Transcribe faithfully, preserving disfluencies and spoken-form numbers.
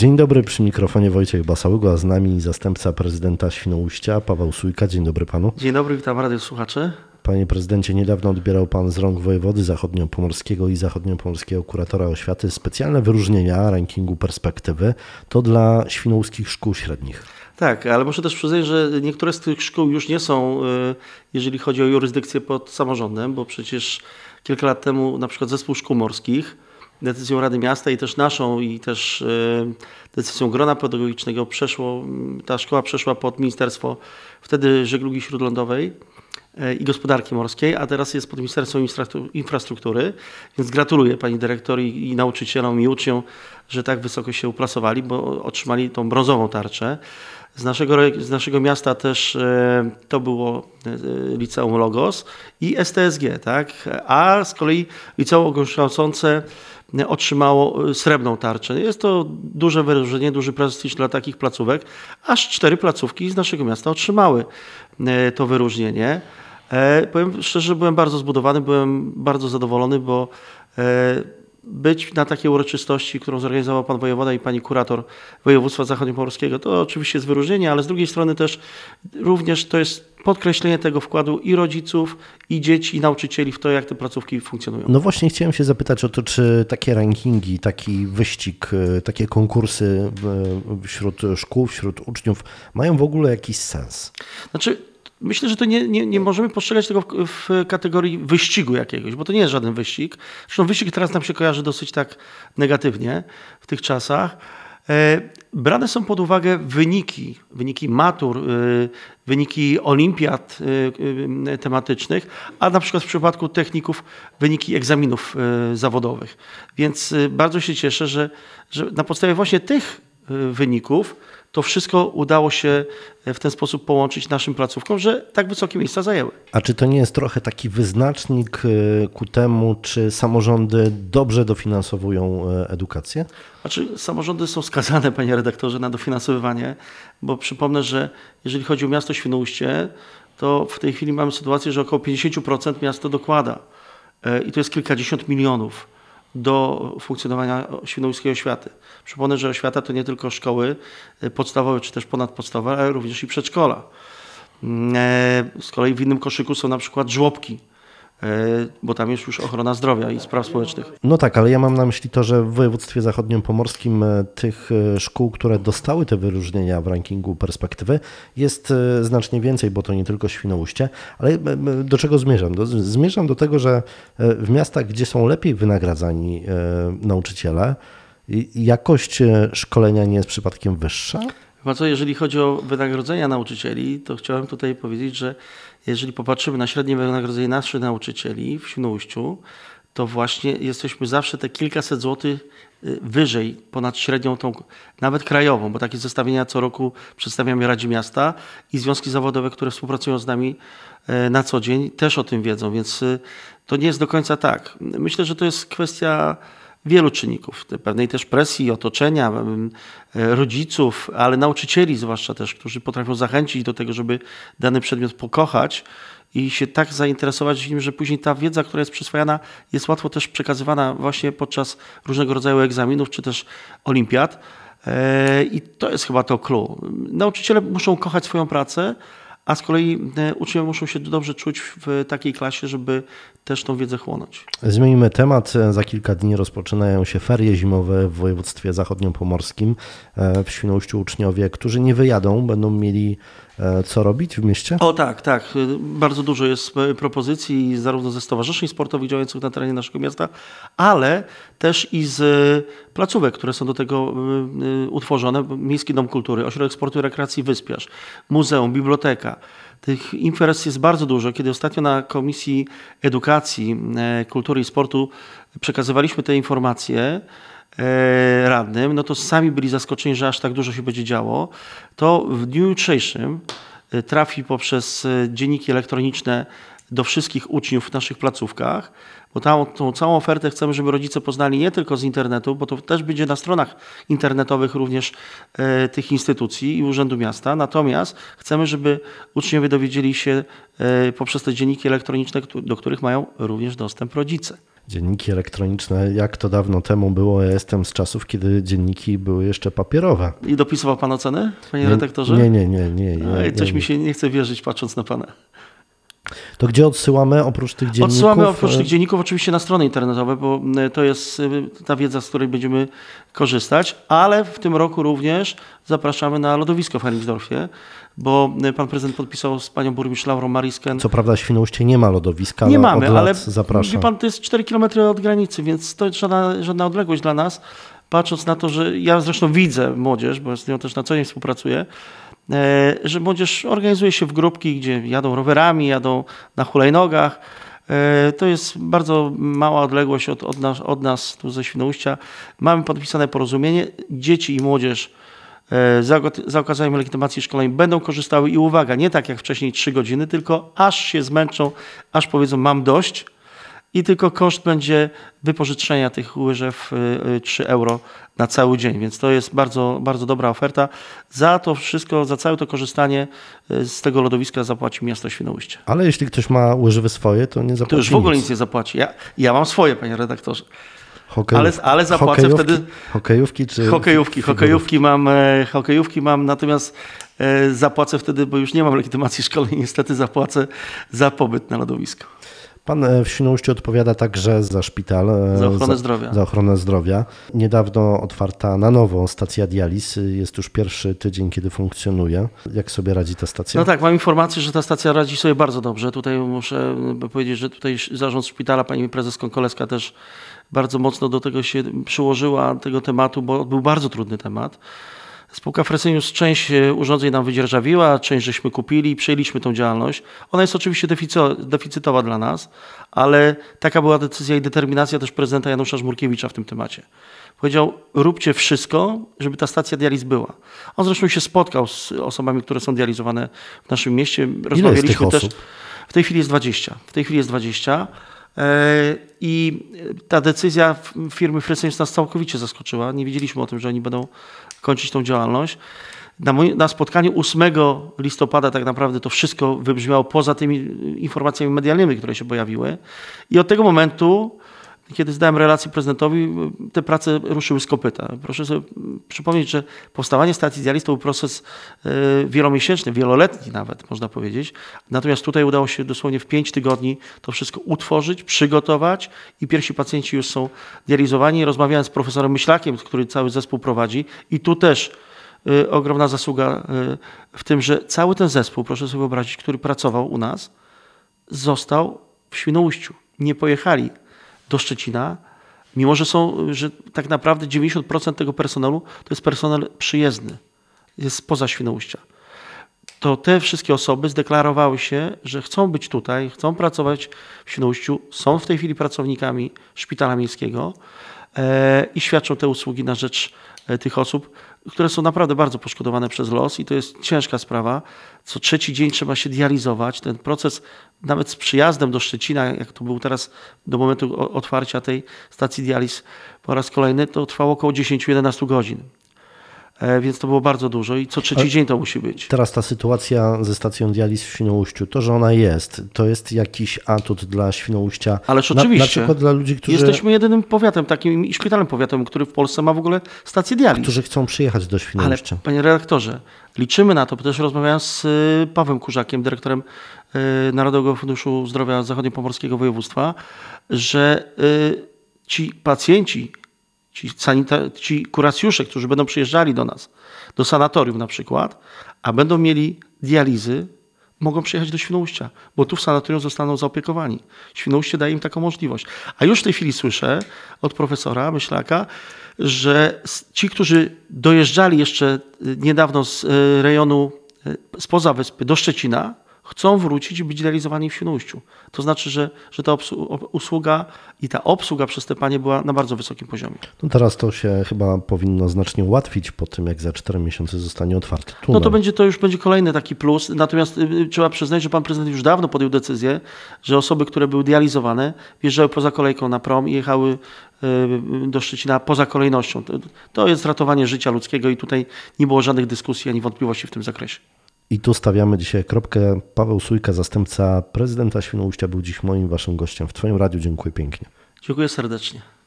Dzień dobry, przy mikrofonie Wojciech Basałygo, a z nami zastępca prezydenta Świnoujścia, Paweł Sójka. Dzień dobry panu. Dzień dobry, witam radiosłuchaczy. Panie prezydencie, niedawno odbierał pan z rąk wojewody zachodniopomorskiego i zachodniopomorskiego kuratora oświaty specjalne wyróżnienia rankingu Perspektywy. To dla świnoujskich szkół średnich. Tak, ale muszę też przyznać, że niektóre z tych szkół już nie są, jeżeli chodzi o jurysdykcję, pod samorządem, bo przecież kilka lat temu na przykład Zespół Szkół Morskich decyzją Rady Miasta i też naszą i też decyzją grona pedagogicznego przeszło, ta szkoła przeszła pod Ministerstwo wtedy Żeglugi Śródlądowej i Gospodarki Morskiej, a teraz jest pod Ministerstwem Infrastruktury, więc gratuluję pani dyrektor i, i nauczycielom i uczniom, że tak wysoko się uplasowali, bo otrzymali tą brązową tarczę. Z naszego, z naszego miasta też e, to było e, Liceum Logos i S T S G, tak? A z kolei Liceum Ogólnokształcące otrzymało srebrną tarczę. Jest to duże wyróżnienie, duży prestiż dla takich placówek. Aż cztery placówki z naszego miasta otrzymały e, to wyróżnienie. E, powiem szczerze, że byłem bardzo zbudowany, byłem bardzo zadowolony, bo e, być na takiej uroczystości, którą zorganizował pan wojewoda i pani kurator województwa zachodniopomorskiego, to oczywiście jest wyróżnienie, ale z drugiej strony też również to jest podkreślenie tego wkładu i rodziców, i dzieci, i nauczycieli w to, jak te placówki funkcjonują. No właśnie chciałem się zapytać o to, czy takie rankingi, taki wyścig, takie konkursy wśród szkół, wśród uczniów mają w ogóle jakiś sens? Znaczy, myślę, że to nie, nie, nie możemy postrzegać tego w, w kategorii wyścigu jakiegoś, bo to nie jest żaden wyścig. Zresztą wyścig teraz nam się kojarzy dosyć tak negatywnie w tych czasach. E, brane są pod uwagę wyniki, wyniki matur, e, wyniki olimpiad e, e, tematycznych, a na przykład w przypadku techników wyniki egzaminów e, zawodowych. Więc e, bardzo się cieszę, że, że na podstawie właśnie tych e, wyników to wszystko udało się w ten sposób połączyć naszym placówkom, że tak wysokie miejsca zajęły. A czy to nie jest trochę taki wyznacznik ku temu, czy samorządy dobrze dofinansowują edukację? Znaczy, samorządy są skazane, panie redaktorze, na dofinansowywanie, bo przypomnę, że jeżeli chodzi o miasto Świnoujście, to w tej chwili mamy sytuację, że około pięćdziesiąt procent miasto dokłada i to jest kilkadziesiąt milionów do funkcjonowania świnoujskiej oświaty. Przypomnę, że oświata to nie tylko szkoły podstawowe czy też ponadpodstawowe, ale również i przedszkola. Z kolei w innym koszyku są na przykład żłobki, bo tam jest już ochrona zdrowia i spraw społecznych. No tak, ale ja mam na myśli to, że w województwie zachodniopomorskim tych szkół, które dostały te wyróżnienia w rankingu Perspektywy, jest znacznie więcej, bo to nie tylko Świnoujście. Ale do czego zmierzam? Do, zmierzam do tego, że w miastach, gdzie są lepiej wynagradzani nauczyciele, jakość szkolenia nie jest przypadkiem wyższa? Chyba co, jeżeli chodzi o wynagrodzenia nauczycieli, to chciałem tutaj powiedzieć, że jeżeli popatrzymy na średnie wynagrodzenie naszych nauczycieli w Świnoujściu, to właśnie jesteśmy zawsze te kilkaset złotych wyżej, ponad średnią tą nawet krajową, bo takie zestawienia co roku przedstawiamy Radzie Miasta i związki zawodowe, które współpracują z nami na co dzień, też o tym wiedzą, więc to nie jest do końca tak. Myślę, że to jest kwestia wielu czynników, pewnej też presji, otoczenia, rodziców, ale nauczycieli zwłaszcza też, którzy potrafią zachęcić do tego, żeby dany przedmiot pokochać i się tak zainteresować nim, że później ta wiedza, która jest przyswajana, jest łatwo też przekazywana właśnie podczas różnego rodzaju egzaminów czy też olimpiad. I to jest chyba to clue. Nauczyciele muszą kochać swoją pracę, a z kolei uczniowie muszą się dobrze czuć w takiej klasie, żeby też tą wiedzę chłonąć. Zmienimy temat. Za kilka dni rozpoczynają się ferie zimowe w województwie zachodniopomorskim. W Świnoujściu uczniowie, którzy nie wyjadą, będą mieli co robić w mieście? O tak, tak. Bardzo dużo jest propozycji zarówno ze stowarzyszeń sportowych działających na terenie naszego miasta, ale też i z placówek, które są do tego utworzone. Miejski Dom Kultury, Ośrodek Sportu i Rekreacji Wyspiarz, Muzeum, Biblioteka. Tych imprez jest bardzo dużo. Kiedy ostatnio na Komisji Edukacji, Kultury i Sportu przekazywaliśmy te informacje radnym, no to sami byli zaskoczeni, że aż tak dużo się będzie działo. To w dniu jutrzejszym trafi poprzez dzienniki elektroniczne do wszystkich uczniów w naszych placówkach, bo tą, tą całą ofertę chcemy, żeby rodzice poznali nie tylko z internetu, bo to też będzie na stronach internetowych również e, tych instytucji i Urzędu Miasta. Natomiast chcemy, żeby uczniowie dowiedzieli się e, poprzez te dzienniki elektroniczne, do których mają również dostęp rodzice. Dzienniki elektroniczne, jak to dawno temu było, ja jestem z czasów, kiedy dzienniki były jeszcze papierowe. I dopisywał pan oceny, panie Nie, redaktorze? Nie, nie, nie. nie, nie, Ej, coś nie. mi się nie chce wierzyć, patrząc na pana. To gdzie odsyłamy oprócz tych dzienników? Odsyłamy oprócz tych dzienników oczywiście na strony internetowe, bo to jest ta wiedza, z której będziemy korzystać, ale w tym roku również zapraszamy na lodowisko w Henriksdorfie, bo pan prezydent podpisał z panią burmistrz Laurą Marisken. Co prawda w Świnoujście nie ma lodowiska, Nie ale mamy, od lat ale zapraszam. wie pan, to jest cztery kilometry od granicy, więc to jest żadna, żadna odległość dla nas. Patrząc na to, że ja zresztą widzę młodzież, bo z nią też na co dzień współpracuję, że młodzież organizuje się w grupki, gdzie jadą rowerami, jadą na hulajnogach. To jest bardzo mała odległość od, od, nas, od nas tu ze Świnoujścia. Mamy podpisane porozumienie. Dzieci i młodzież za, za okazaniem legitymacji szkolnej będą korzystały i uwaga, nie tak jak wcześniej trzy godziny, tylko aż się zmęczą, aż powiedzą mam dość i tylko koszt będzie wypożyczenia tych łyżew trzy euro na cały dzień, więc to jest bardzo, bardzo dobra oferta. Za to wszystko, za całe to korzystanie z tego lodowiska zapłaci miasto Świnoujście. Ale jeśli ktoś ma łyżwy swoje, to nie zapłaci To już w ogóle nic nic nie zapłaci. Ja, ja mam swoje, panie redaktorze. Hokejów, Ale, ale zapłacę hokejówki, wtedy... Hokejówki czy... Hokejówki, hokejówki mam, hokejówki mam, natomiast zapłacę wtedy, bo już nie mam legitymacji szkolnej, niestety zapłacę za pobyt na lodowisku. Pan w Świnoujściu odpowiada także za szpital. Za ochronę za, zdrowia. Za ochronę zdrowia. Niedawno otwarta na nowo stacja dializ. Jest już pierwszy tydzień, kiedy funkcjonuje. Jak sobie radzi ta stacja? No tak, mam informację, że ta stacja radzi sobie bardzo dobrze. Tutaj muszę powiedzieć, że tutaj zarząd szpitala, pani prezes Konkoleska też bardzo mocno do tego się przyłożyła, tego tematu, bo był bardzo trudny temat. Spółka Fresenius część urządzeń nam wydzierżawiła, część żeśmy kupili i przejęliśmy tą działalność. Ona jest oczywiście deficytowa dla nas, ale taka była decyzja i determinacja też prezydenta Janusza Żmurkiewicza w tym temacie. Powiedział, róbcie wszystko, żeby ta stacja dializ była. On zresztą się spotkał z osobami, które są dializowane w naszym mieście. Ile jest tych też. osób? W tej chwili jest dwadzieścia. W tej chwili jest dwadzieścia. I ta decyzja firmy Fresenius nas całkowicie zaskoczyła. Nie wiedzieliśmy o tym, że oni będą kończyć tą działalność. Na, moim, na spotkaniu ósmego listopada tak naprawdę to wszystko wybrzmiało poza tymi informacjami medialnymi, które się pojawiły. I od tego momentu, kiedy zdałem relację prezydentowi, te prace ruszyły z kopyta. Proszę sobie przypomnieć, że powstawanie stacji dializ to był proces wielomiesięczny, wieloletni nawet, można powiedzieć. Natomiast tutaj udało się dosłownie w pięć tygodni to wszystko utworzyć, przygotować i pierwsi pacjenci już są dializowani. Rozmawiałem z profesorem Myślakiem, który cały zespół prowadzi i tu też y, ogromna zasługa y, w tym, że cały ten zespół, proszę sobie wyobrazić, który pracował u nas, został w Świnoujściu. Nie pojechali do Szczecina, mimo że są, że tak naprawdę dziewięćdziesiąt procent tego personelu to jest personel przyjezdny, jest spoza Świnoujścia. To te wszystkie osoby zdeklarowały się, że chcą być tutaj, chcą pracować w Świnoujściu, są w tej chwili pracownikami szpitala miejskiego e, i świadczą te usługi na rzecz e, tych osób, które są naprawdę bardzo poszkodowane przez los i to jest ciężka sprawa. Co trzeci dzień trzeba się dializować. Ten proces nawet z przyjazdem do Szczecina, jak to był teraz do momentu otwarcia tej stacji dializ po raz kolejny, to trwało około dziesięć do jedenastu godzin. E, więc to było bardzo dużo i co trzeci Ale dzień to musi być. Teraz ta sytuacja ze stacją dializ w Świnoujściu, to, że ona jest, to jest jakiś atut dla Świnoujścia. Ależ Na, oczywiście. na przykład dla ludzi, którzy, Jesteśmy jedynym powiatem takim i szpitalem powiatowym, który w Polsce ma w ogóle stację dializ. którzy chcą przyjechać do Ale Świnoujścia. panie redaktorze, liczymy na to, bo też rozmawiałem z y, Pawłem Kurzakiem, dyrektorem y, Narodowego Funduszu Zdrowia Zachodniopomorskiego Województwa, że y, ci pacjenci, ci, sanita- ci kuracjusze, którzy będą przyjeżdżali do nas, do sanatorium na przykład, a będą mieli dializy, mogą przyjechać do Świnoujścia, bo tu w sanatorium zostaną zaopiekowani. Świnoujście daje im taką możliwość. A już w tej chwili słyszę od profesora Myślaka, że ci, którzy dojeżdżali jeszcze niedawno z rejonu spoza wyspy do Szczecina, chcą wrócić i być dializowani w Świnoujściu. To znaczy, że, że ta usługa i ta obsługa przez te panie była na bardzo wysokim poziomie. No teraz to się chyba powinno znacznie ułatwić po tym, jak za cztery miesiące zostanie otwarty tunel. No to będzie to już będzie kolejny taki plus. Natomiast y, trzeba przyznać, że pan prezydent już dawno podjął decyzję, że osoby, które były dializowane, wjeżdżały poza kolejką na prom i jechały y, do Szczecina poza kolejnością. To, to jest ratowanie życia ludzkiego i tutaj nie było żadnych dyskusji ani wątpliwości w tym zakresie. I tu stawiamy dzisiaj kropkę. Paweł Sójka, zastępca prezydenta Świnoujścia, był dziś moim waszym gościem w Twoim radiu. Dziękuję pięknie. Dziękuję serdecznie.